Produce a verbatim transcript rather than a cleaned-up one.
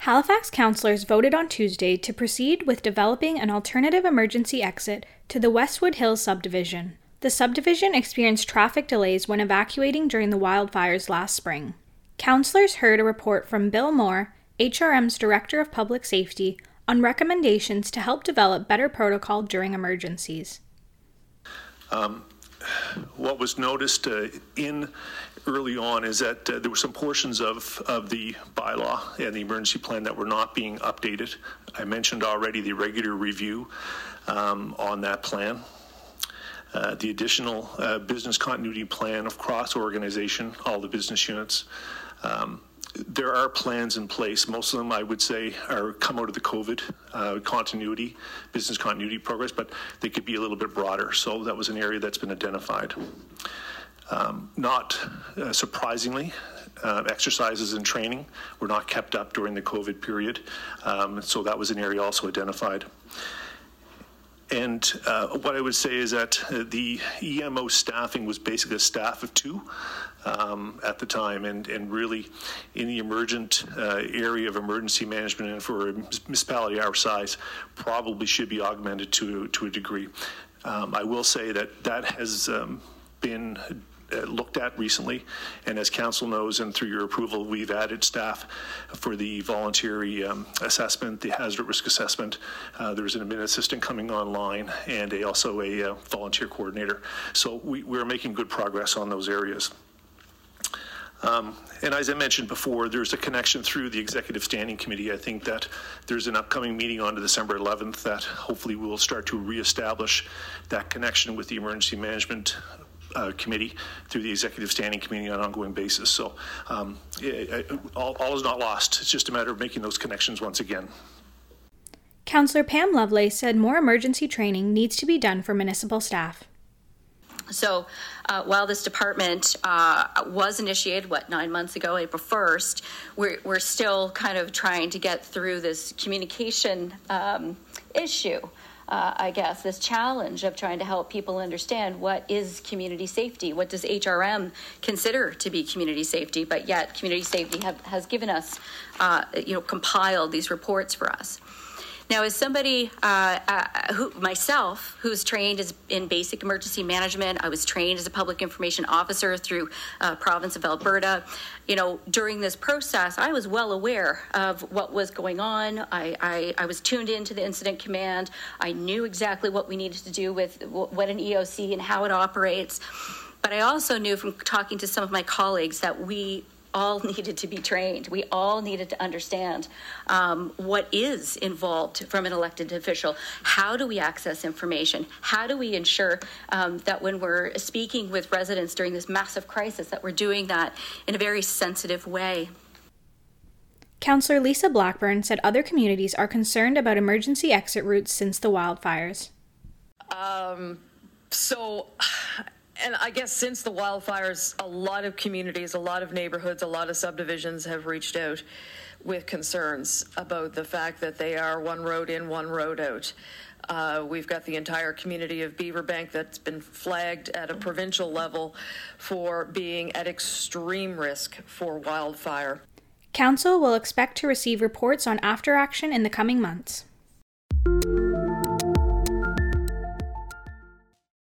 Halifax councillors voted on Tuesday to proceed with developing an alternative emergency exit to the Westwood Hills subdivision. The subdivision experienced traffic delays when evacuating during the wildfires last spring. Councillors heard a report from Bill Moore, H R M's Director of Public Safety, on recommendations to help develop better protocol during emergencies. Um, what was noticed uh, in early on is that uh, there were some portions of, of the bylaw and the emergency plan that were not being updated. I mentioned already the regular review um, on that plan. Uh, the additional uh, business continuity plan of cross-organization, all the business units. Um, there are plans in place. Most of them, I would say, are come out of the COVID uh, continuity, business continuity progress, but they could be a little bit broader. So that was an area that's been identified. Um, not uh, surprisingly, uh, exercises and training were not kept up during the COVID period. Um, so that was an area also identified. And uh, what I would say is that uh, the E M O staffing was basically a staff of two um, at the time, and, and really in the emergent uh, area of emergency management, and for a municipality our size, probably should be augmented to, to a degree. Um, I will say that that has um, been Uh, looked at recently, and as council knows, and through your approval, we've added staff for the voluntary um, assessment, the hazard risk assessment. Uh, there's an admin assistant coming online, and a, also a uh, volunteer coordinator. So we, we're making good progress on those areas. Um, and as I mentioned before, there's a connection through the Executive Standing Committee. I think that there's an upcoming meeting on December eleventh that hopefully we will start to reestablish that connection with the Emergency Management Uh, committee through the Executive Standing Committee on an ongoing basis. So um, it, it, all, all is not lost. It's just a matter of making those connections once again. Councillor Pam Lovelace said more emergency training needs to be done for municipal staff. So uh, while this department uh, was initiated, what, nine months ago, April first, we're, we're still kind of trying to get through this communication um, issue. Uh, I guess, this challenge of trying to help people understand what is community safety, what does H R M consider to be community safety, but yet community safety have, has given us, uh, you know, compiled these reports for us. Now, as somebody, uh, uh, who, myself, who's trained as in basic emergency management, I was trained as a public information officer through uh, province of Alberta. You know, during this process, I was well aware of what was going on. I, I, I was tuned into the incident command. I knew exactly what we needed to do with what an E O C and how it operates. But I also knew from talking to some of my colleagues that we all needed to be trained. We all needed to understand um, what is involved from an elected official. How do we access information? How do we ensure um, that when we're speaking with residents during this massive crisis, that we're doing that in a very sensitive way? Councillor Lisa Blackburn said other communities are concerned about emergency exit routes since the wildfires. Um, so... And I guess since the wildfires, a lot of communities, a lot of neighborhoods, a lot of subdivisions have reached out with concerns about the fact that they are one road in, one road out. Uh, we've got the entire community of Beaverbank that's been flagged at a provincial level for being at extreme risk for wildfire. Council will expect to receive reports on after action in the coming months.